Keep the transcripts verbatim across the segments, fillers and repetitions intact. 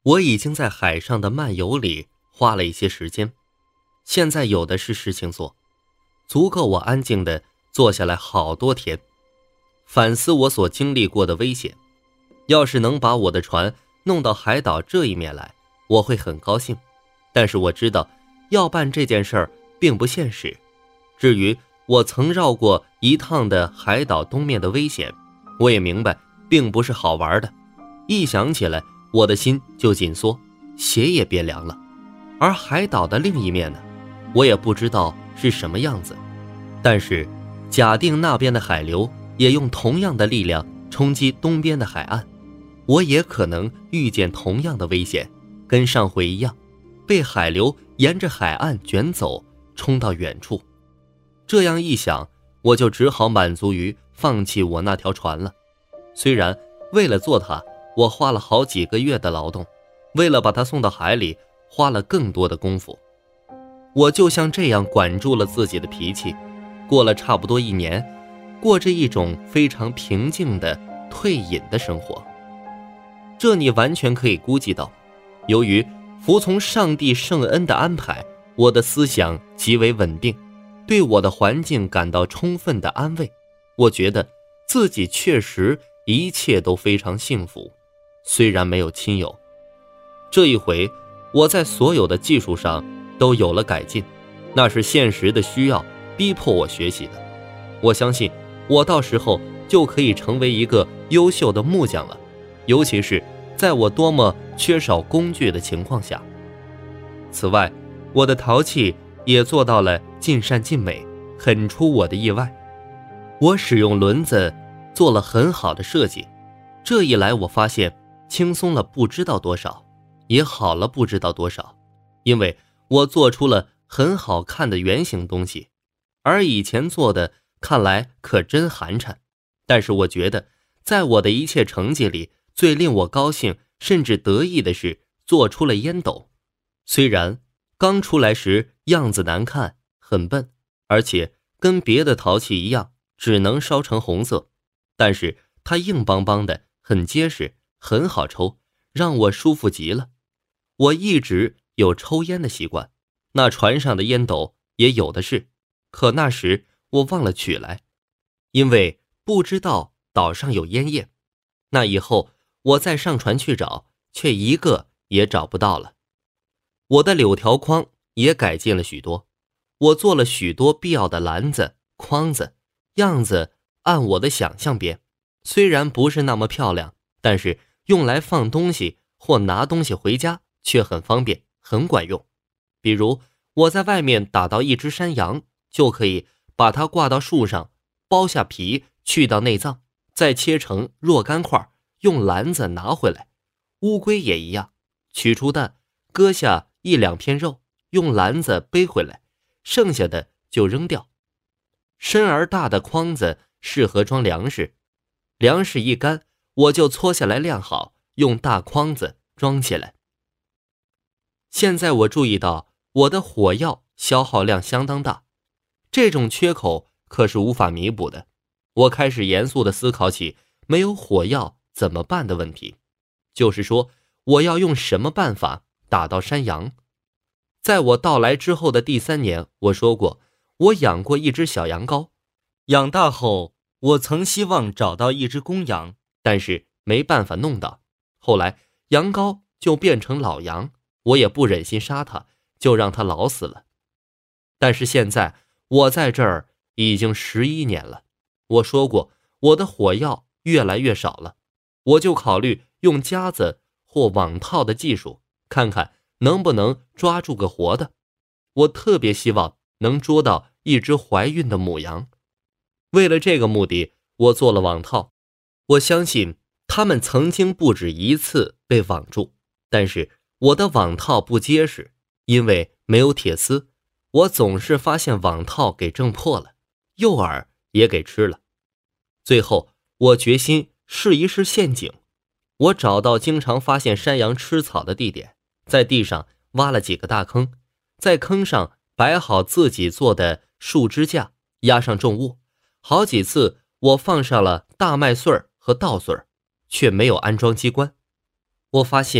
我已经在海上的漫游里花了一些时间，现在有的是事情做，足够我安静地坐下来好多天，反思我所经历过的危险。要是能把我的船弄到海岛这一面来，我会很高兴。但是我知道，要办这件事儿并不现实。至于我曾绕过一趟的海岛东面的危险，我也明白并不是好玩的。一想起来，我的心就紧缩，血也变凉了。而海岛的另一面呢，我也不知道是什么样子。但是假定那边的海流也用同样的力量冲击东边的海岸，我也可能遇见同样的危险，跟上回一样，被海流沿着海岸卷走，冲到远处。这样一想，我就只好满足于放弃我那条船了。虽然为了做它，我花了好几个月的劳动，为了把它送到海里，花了更多的功夫。我就像这样管住了自己的脾气，过了差不多一年，过着一种非常平静的退隐的生活。这你完全可以估计到，由于服从上帝圣恩的安排，我的思想极为稳定，对我的环境感到充分的安慰。我觉得自己确实一切都非常幸福，虽然没有亲友。这一回我在所有的技术上都有了改进，那是现实的需要逼迫我学习的。我相信我到时候就可以成为一个优秀的木匠了，尤其是在我多么缺少工具的情况下。此外，我的陶器也做到了尽善尽美，很出我的意外。我使用轮子做了很好的设计，这一来我发现轻松了不知道多少，也好了不知道多少，因为我做出了很好看的圆形东西，而以前做的看来可真寒碜。但是我觉得在我的一切成绩里，最令我高兴甚至得意的是做出了烟斗。虽然刚出来时样子难看，很笨，而且跟别的陶器一样只能烧成红色，但是它硬邦邦的，很结实，很好抽，让我舒服极了。我一直有抽烟的习惯，那船上的烟斗也有的是，可那时我忘了取来，因为不知道岛上有烟叶。那以后我再上船去找，却一个也找不到了。我的柳条框也改进了许多，我做了许多必要的篮子、筐子，样子按我的想象编，虽然不是那么漂亮，但是用来放东西或拿东西回家却很方便，很管用。比如我在外面打到一只山羊，就可以把它挂到树上，剥下皮，去到内脏，再切成若干块，用篮子拿回来。乌龟也一样，取出蛋，割下一两片肉，用篮子背回来，剩下的就扔掉。深而大的筐子适合装粮食，粮食一干，我就搓下来晾好，用大筐子装起来。现在我注意到我的火药消耗量相当大，这种缺口可是无法弥补的。我开始严肃地思考起没有火药怎么办的问题，就是说我要用什么办法打到山羊。在我到来之后的第三年，我说过我养过一只小羊羔，养大后我曾希望找到一只公羊，但是没办法弄到。后来羊羔就变成老羊，我也不忍心杀它，就让它老死了。但是现在我在这儿已经十一年了，我说过我的火药越来越少了，我就考虑用夹子或网套的技术，看看能不能抓住个活的。我特别希望能捉到一只怀孕的母羊。为了这个目的，我做了网套。我相信它们曾经不止一次被网住，但是我的网套不结实，因为没有铁丝，我总是发现网套给挣破了，诱饵也给吃了。最后我决心试一试陷阱。我找到经常发现山羊吃草的地点，在地上挖了几个大坑，在坑上摆好自己做的树支架，压上重物。好几次我放上了大麦穗儿和稻穗儿，却没有安装机关。我发现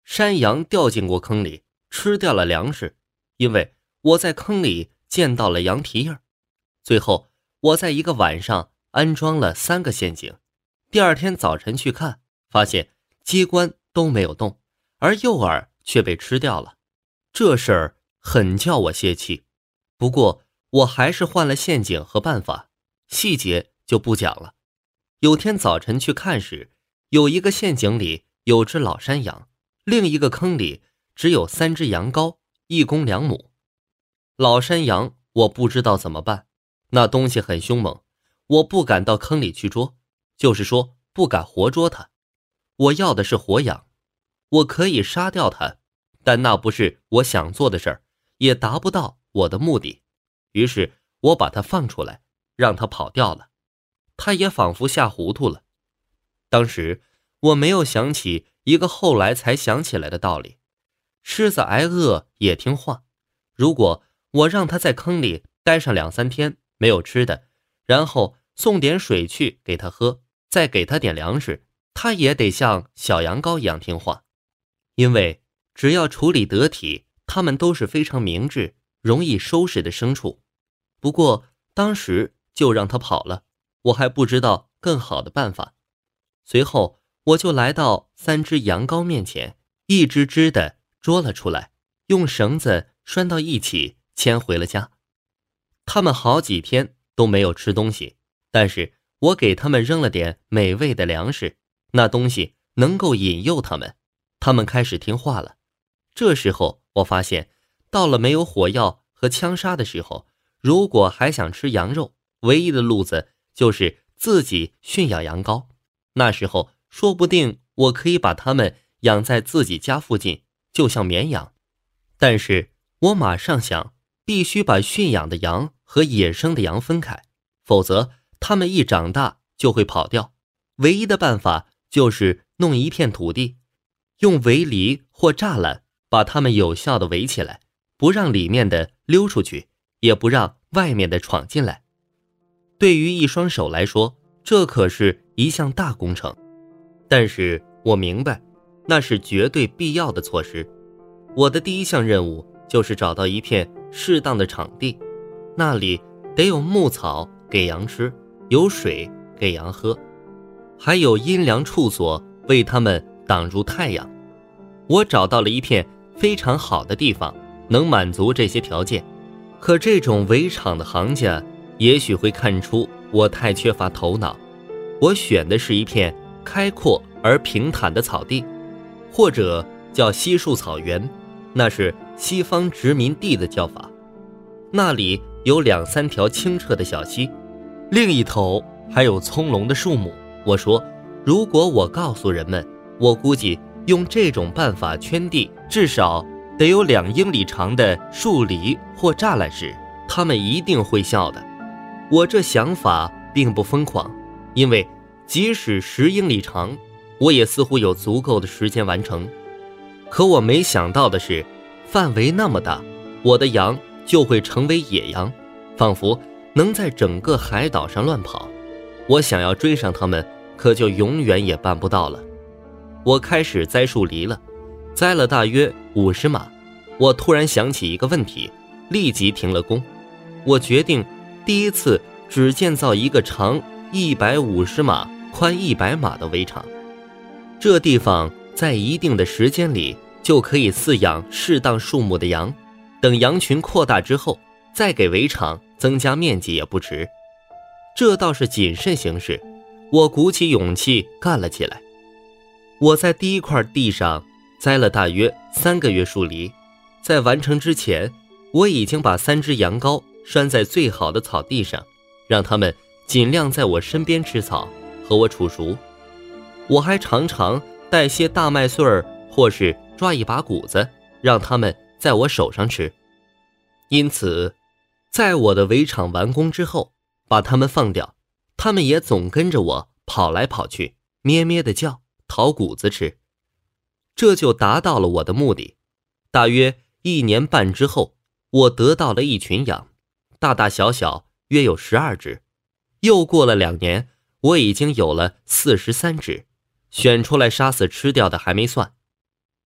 山羊掉进过坑里，吃掉了粮食，因为我在坑里见到了羊蹄印。最后我在一个晚上安装了三个陷阱，第二天早晨去看，发现机关都没有动，而诱饵却被吃掉了。这事儿很叫我泄气，不过我还是换了陷阱和办法，细节就不讲了。有天早晨去看时，有一个陷阱里有只老山羊，另一个坑里只有三只羊羔，一公两母。老山羊我不知道怎么办，那东西很凶猛，我不敢到坑里去捉，就是说不敢活捉它。我要的是活羊，我可以杀掉它，但那不是我想做的事儿，也达不到我的目的。于是我把它放出来，让它跑掉了。它也仿佛吓糊涂了。当时我没有想起一个后来才想起来的道理，狮子挨饿也听话。如果我让它在坑里待上两三天没有吃的，然后送点水去给它喝，再给它点粮食，它也得像小羊羔一样听话。因为只要处理得体，它们都是非常明智容易收拾的牲畜。不过当时就让它跑了，我还不知道更好的办法。随后我就来到三只羊羔面前，一只只的捉了出来，用绳子拴到一起牵回了家。他们好几天都没有吃东西，但是我给他们扔了点美味的粮食，那东西能够引诱他们，他们开始听话了。这时候我发现，到了没有火药和枪杀的时候，如果还想吃羊肉，唯一的路子就是自己驯养羊羔。那时候说不定我可以把它们养在自己家附近，就像绵羊。但是我马上想，必须把驯养的羊和野生的羊分开，否则它们一长大就会跑掉。唯一的办法就是弄一片土地，用围篱或栅栏把它们有效地围起来，不让里面的溜出去，也不让外面的闯进来。对于一双手来说，这可是一项大工程，但是我明白那是绝对必要的措施。我的第一项任务就是找到一片适当的场地，那里得有牧草给羊吃，有水给羊喝，还有阴凉处所为它们挡住太阳。我找到了一片非常好的地方，能满足这些条件。可这种围场的行家也许会看出我太缺乏头脑。我选的是一片开阔而平坦的草地，或者叫稀树草原，那是西方殖民地的叫法。那里有两三条清澈的小溪，另一头还有葱茏的树木。我说，如果我告诉人们，我估计用这种办法圈地至少得有两英里长的树篱或栅栏时，他们一定会笑的。我这想法并不疯狂，因为即使十英里长，我也似乎有足够的时间完成。可我没想到的是，范围那么大，我的羊就会成为野羊，仿佛能在整个海岛上乱跑。我想要追上它们，可就永远也办不到了。我开始栽树篱了，栽了大约五十码。我突然想起一个问题，立即停了工。我决定第一次只建造一个长一百五十码、宽一百码的围场。这地方在一定的时间里就可以饲养适当数目的羊，等羊群扩大之后，再给围场增加面积也不迟。这倒是谨慎行事，我鼓起勇气干了起来。我在第一块地上栽了大约三个月树篱，在完成之前，我已经把三只羊羔拴在最好的草地上，让它们尽量在我身边吃草，和我处熟。我还常常带些大麦穗儿，或是抓一把谷子，让它们在我手上吃。因此，在我的围场完工之后，把它们放掉，它们也总跟着我跑来跑去，咩咩地叫，讨谷子吃。这就达到了我的目的。大约一年半之后，我得到了一群羊，大大小小约有十二只。又过了两年，我已经有了四十三只，选出来杀死吃掉的还没算。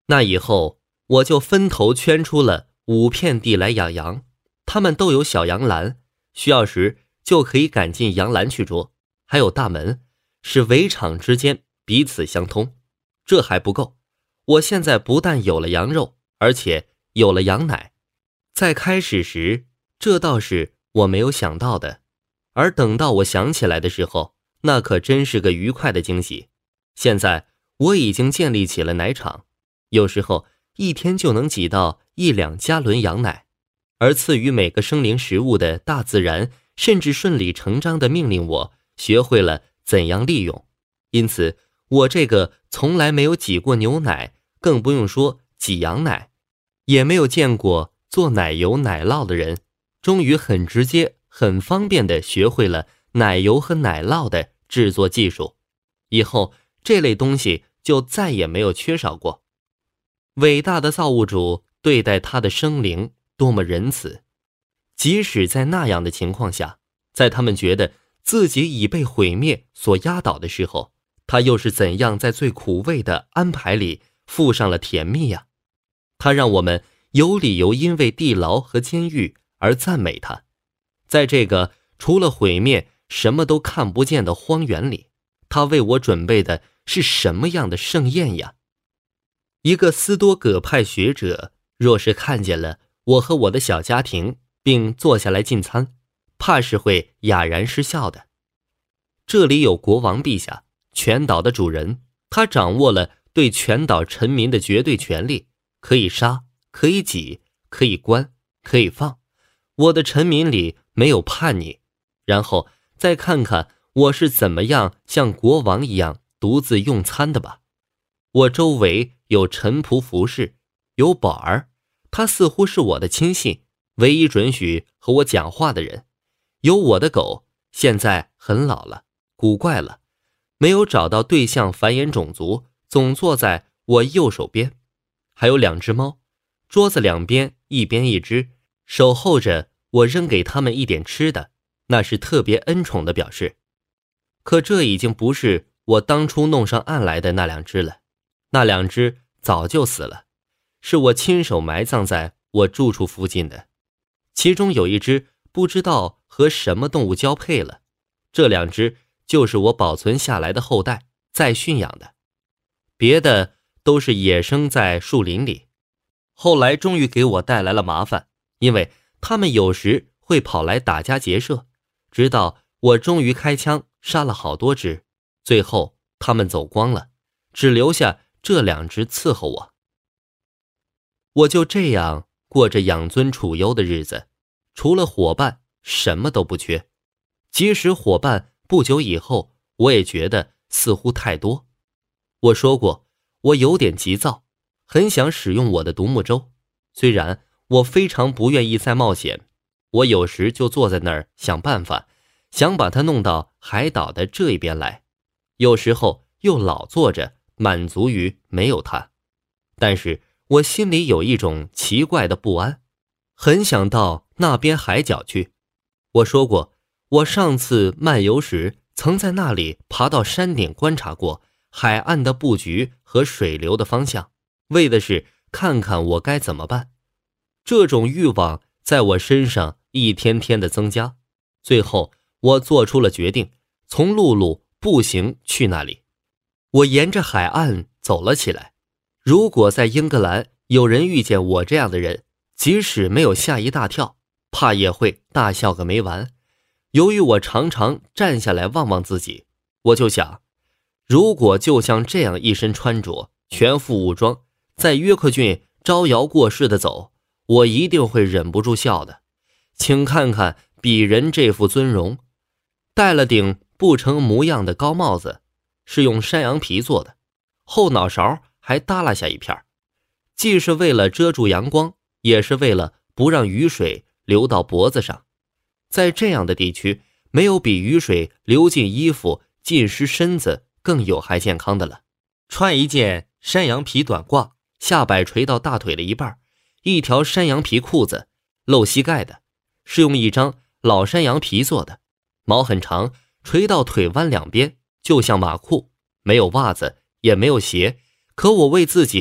那以后我就分头圈出了五片地来养羊，他们都有小羊栏，需要时就可以赶进羊栏去捉，还有大门，使围场之间彼此相通。这还不够，我现在不但有了羊肉，而且有了羊奶。在开始时，这倒是我没有想到的，而等到我想起来的时候，那可真是个愉快的惊喜。现在我已经建立起了奶场，有时候一天就能挤到一两加仑羊奶，而赐予每个生灵食物的大自然甚至顺理成章地命令我学会了怎样利用。因此我这个从来没有挤过牛奶，更不用说挤羊奶，也没有见过做奶油奶酪的人，终于很直接很方便地学会了奶油和奶酪的制作技术。以后这类东西就再也没有缺少过。伟大的造物主对待他的生灵多么仁慈，即使在那样的情况下，在他们觉得自己已被毁灭所压倒的时候，他又是怎样在最苦味的安排里附上了甜蜜呀？他让我们有理由因为地牢和监狱而赞美他。在这个除了毁灭什么都看不见的荒原里，他为我准备的是什么样的盛宴呀？一个斯多葛派学者若是看见了我和我的小家庭并坐下来进餐，怕是会哑然失笑的。这里有国王陛下，全岛的主人，他掌握了对全岛臣民的绝对权力，可以杀，可以挤，可以关，可以放。我的臣民里没有叛逆。然后再看看我是怎么样像国王一样独自用餐的吧。我周围有臣仆服侍，有宝儿，他似乎是我的亲信，唯一准许和我讲话的人。有我的狗，现在很老了，古怪了，没有找到对象繁衍种族，总坐在我右手边。还有两只猫，桌子两边一边一只，守候着我扔给他们一点吃的，那是特别恩宠的表示。可这已经不是我当初弄上岸来的那两只了，那两只早就死了，是我亲手埋葬在我住处附近的。其中有一只不知道和什么动物交配了，这两只就是我保存下来的后代，再驯养的。别的都是野生在树林里，后来终于给我带来了麻烦，因为他们有时会跑来打家劫舍，直到我终于开枪杀了好多只，最后他们走光了，只留下这两只伺候我。我就这样过着养尊处优的日子，除了伙伴什么都不缺。即使伙伴不久以后，我也觉得似乎太多。我说过，我有点急躁，很想使用我的独木舟，虽然我非常不愿意再冒险。我有时就坐在那儿想办法，想把它弄到海岛的这一边来，有时候又老坐着满足于没有它。但是我心里有一种奇怪的不安，很想到那边海角去。我说过，我上次漫游时曾在那里爬到山顶观察过海岸的布局和水流的方向，为的是看看我该怎么办。这种欲望在我身上一天天的增加，最后我做出了决定，从陆路步行去那里。我沿着海岸走了起来。如果在英格兰有人遇见我这样的人，即使没有吓一大跳，怕也会大笑个没完。由于我常常站下来望望自己，我就想，如果就像这样一身穿着，全副武装，在约克郡招摇过市的走，我一定会忍不住笑的。请看看鄙人这副尊容，戴了顶不成模样的高帽子，是用山羊皮做的，后脑勺还耷拉下一片，既是为了遮住阳光，也是为了不让雨水流到脖子上。在这样的地区，没有比雨水流进衣服浸湿身子更有害健康的了。穿一件山羊皮短褂，下摆垂到大腿的一半，一条山羊皮裤子，露膝盖的，是用一张老山羊皮做的，毛很长，垂到腿弯两边，就像马裤，没有袜子，也没有鞋，可我为自己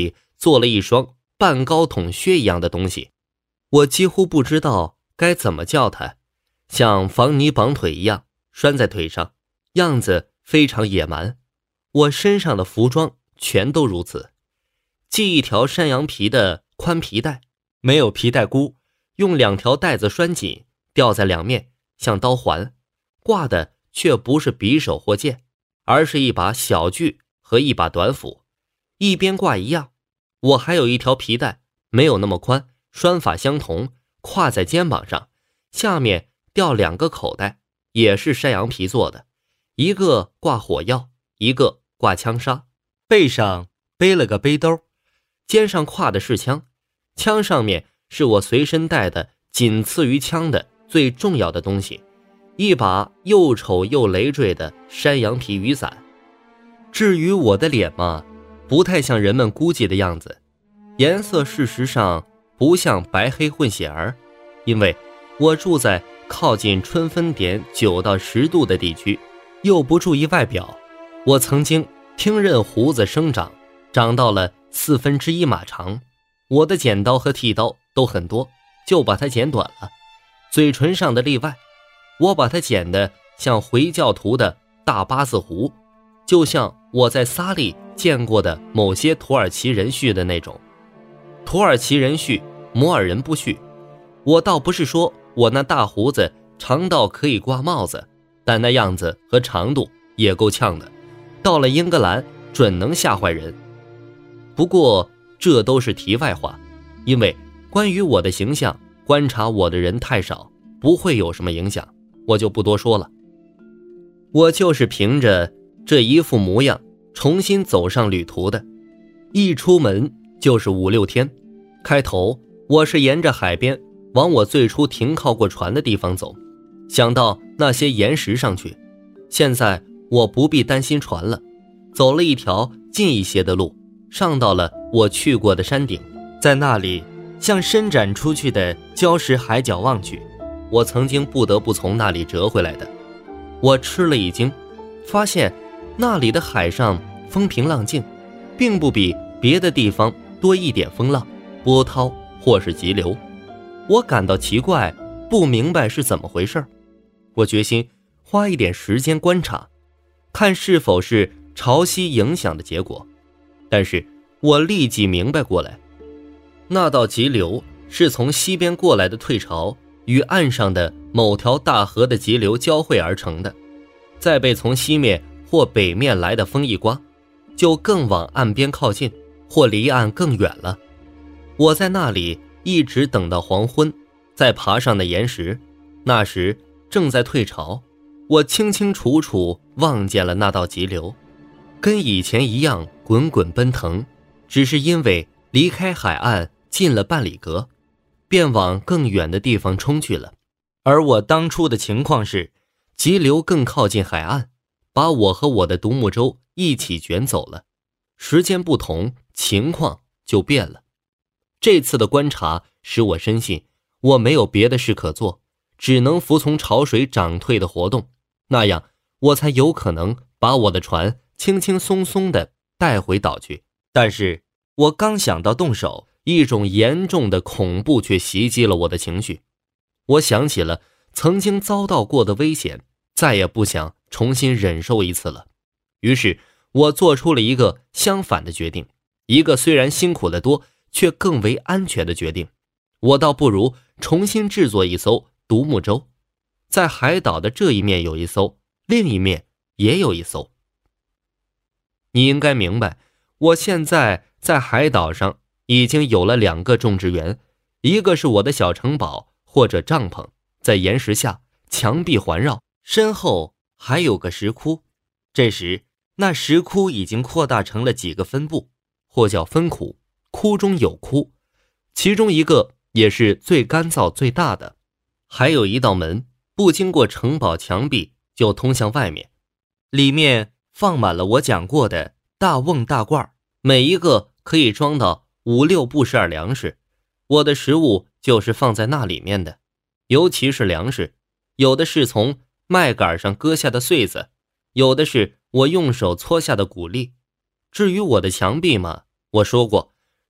做了一双半高筒靴一样的东西，我几乎不知道该怎么叫它，像防泥绑腿一样拴在腿上，样子非常野蛮。我身上的服装全都如此，系一条山羊皮的宽皮带，没有皮带箍，用两条带子拴紧，吊在两面，像刀环，挂的却不是匕首或剑，而是一把小锯和一把短斧，一边挂一样。我还有一条皮带，没有那么宽，拴法相同，挎在肩膀上，下面吊两个口袋，也是山羊皮做的，一个挂火药，一个挂枪杀，背上背了个背兜，肩上挎的是枪，枪上面是我随身带的仅次于枪的最重要的东西，一把又丑又累赘的山羊皮雨伞。至于我的脸嘛，不太像人们估计的样子，颜色事实上不像白黑混血儿，因为我住在靠近春分点九到十度的地区，又不注意外表。我曾经听任胡子生长，长到了四分之一码长，我的剪刀和剃刀都很多，就把它剪短了。嘴唇上的例外，我把它剪得像回教徒的大八字胡，就像我在萨利见过的某些土耳其人畜的那种。土耳其人畜，摩尔人不畜。我倒不是说我那大胡子长到可以挂帽子，但那样子和长度也够呛的，到了英格兰准能吓坏人。不过这都是题外话，因为关于我的形象，观察我的人太少，不会有什么影响，我就不多说了。我就是凭着这一副模样重新走上旅途的，一出门就是五六天。开头我是沿着海边往我最初停靠过船的地方走，想到那些岩石上去。现在我不必担心船了，走了一条近一些的路，上到了我去过的山顶，在那里向伸展出去的礁石海角望去，我曾经不得不从那里折回来的。我吃了一惊，发现那里的海上风平浪静，并不比别的地方多一点风浪、波涛或是急流。我感到奇怪，不明白是怎么回事。我决心花一点时间观察，看是否是潮汐影响的结果。但是我立即明白过来，那道急流是从西边过来的退潮与岸上的某条大河的急流交汇而成的，再被从西面或北面来的风一刮，就更往岸边靠近，或离岸更远了。我在那里一直等到黄昏，再爬上的岩石，那时正在退潮，我清清楚楚望见了那道急流，跟以前一样滚滚奔腾，只是因为离开海岸近了半里格，便往更远的地方冲去了。而我当初的情况是，急流更靠近海岸，把我和我的独木舟一起卷走了。时间不同，情况就变了。这次的观察使我深信，我没有别的事可做，只能服从潮水涨退的活动，那样我才有可能把我的船轻轻松松地带回岛去。但是我刚想到动手，一种严重的恐怖却袭击了我的情绪。我想起了曾经遭到过的危险，再也不想重新忍受一次了。于是我做出了一个相反的决定，一个虽然辛苦得多却更为安全的决定。我倒不如重新制作一艘独木舟，在海岛的这一面有一艘，另一面也有一艘。你应该明白，我现在在海岛上已经有了两个种植园，一个是我的小城堡或者帐篷，在岩石下，墙壁环绕，身后还有个石窟。这时那石窟已经扩大成了几个分部，或叫分窟，窟中有窟，其中一个也是最干燥最大的，还有一道门，不经过城堡墙壁就通向外面，里面放满了我讲过的大瓮大罐，每一个可以装到五六布十二粮食。我的食物就是放在那里面的，尤其是粮食，有的是从麦秆上割下的穗子，有的是我用手搓下的谷粒。至于我的墙壁嘛，我说过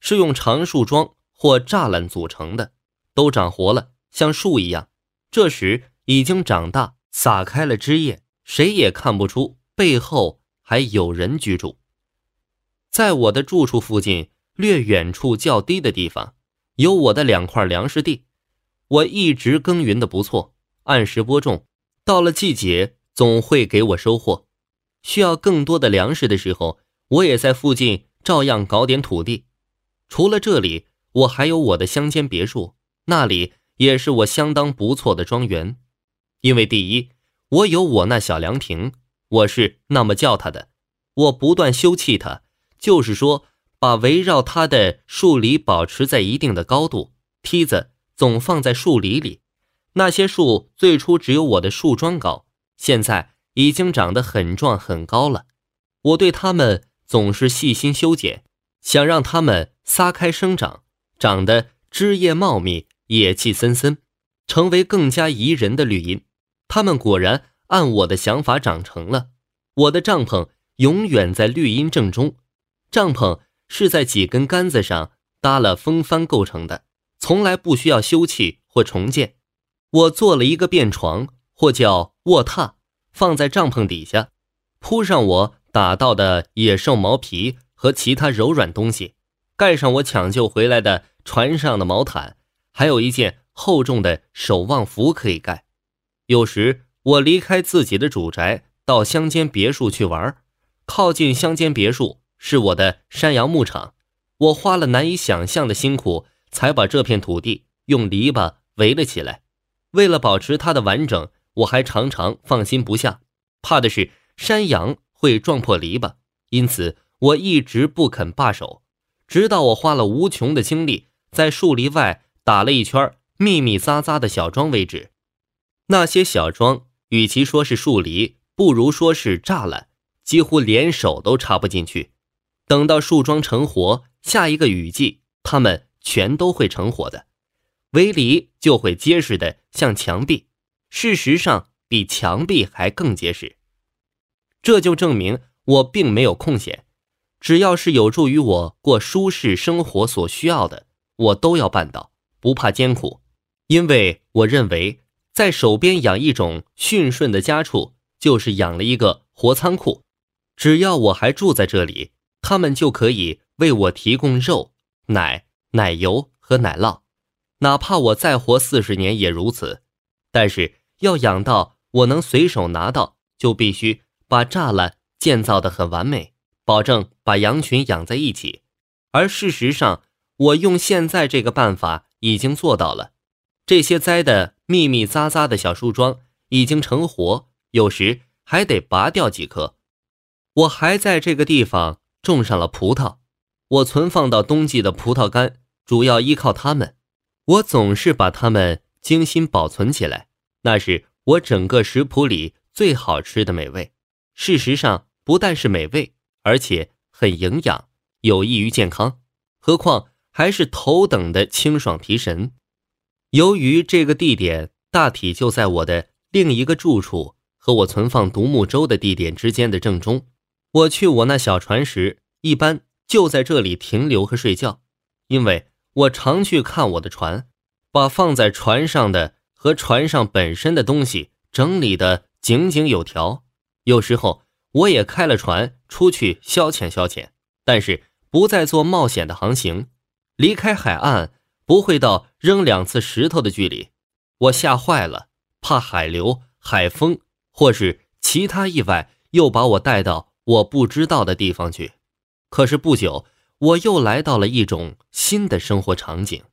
是用长树桩或栅栏组成的，都长活了，像树一样。这时已经长大，撒开了枝叶，谁也看不出背后还有人居住。在我的住处附近略远处较低的地方，有我的两块粮食地。我一直耕耘的不错，按时播种，到了季节总会给我收获。需要更多的粮食的时候，我也在附近照样搞点土地。除了这里，我还有我的乡间别墅，那里也是我相当不错的庄园。因为第一，我有我那小凉亭，我是那么叫它的，我不断修葺它，就是说把围绕它的树篱保持在一定的高度，梯子总放在树篱里。那些树最初只有我的树桩高，现在已经长得很壮很高了。我对它们总是细心修剪，想让它们撒开生长，长得枝叶茂密，野气森森，成为更加宜人的绿荫。它们果然按我的想法长成了。我的帐篷永远在绿荫正中，帐篷是在几根杆子上搭了风帆构成的，从来不需要修葺或重建。我做了一个便床，或叫卧榻，放在帐篷底下，铺上我打到的野兽毛皮和其他柔软东西，盖上我抢救回来的船上的毛毯，还有一件厚重的守望服可以盖。有时我离开自己的主宅，到乡间别墅去玩，靠近乡间别墅是我的山羊牧场。我花了难以想象的辛苦，才把这片土地用篱笆围了起来。为了保持它的完整，我还常常放心不下，怕的是山羊会撞破篱笆，因此我一直不肯罢手，直到我花了无穷的精力在树篱外打了一圈密密匝匝的小桩为止。那些小桩与其说是树篱，不如说是栅栏，几乎连手都插不进去。等到树桩成活，下一个雨季它们全都会成活的，围篱就会结实的像墙壁，事实上比墙壁还更结实。这就证明我并没有空闲，只要是有助于我过舒适生活所需要的，我都要办到，不怕艰苦。因为我认为在手边养一种驯顺的家畜，就是养了一个活仓库。只要我还住在这里，他们就可以为我提供肉、奶、奶油和奶酪，哪怕我再活四十年也如此。但是要养到我能随手拿到，就必须把栅栏建造得很完美，保证把羊群养在一起。而事实上，我用现在这个办法已经做到了。这些栽的密密匝匝的小树桩已经成活，有时还得拔掉几棵。我还在这个地方种上了葡萄，我存放到冬季的葡萄干主要依靠它们。我总是把它们精心保存起来，那是我整个食谱里最好吃的美味。事实上，不但是美味，而且很营养，有益于健康，何况还是头等的清爽提神。由于这个地点大体就在我的另一个住处和我存放独木舟的地点之间的正中，我去我那小船时，一般就在这里停留和睡觉。因为我常去看我的船，把放在船上的和船上本身的东西整理得井井有条。有时候我也开了船出去消遣消遣，但是不再做冒险的航行，离开海岸不会到扔两次石头的距离。我吓坏了，怕海流、海风或是其他意外又把我带到我不知道的地方去。可是不久，我又来到了一种新的生活场景。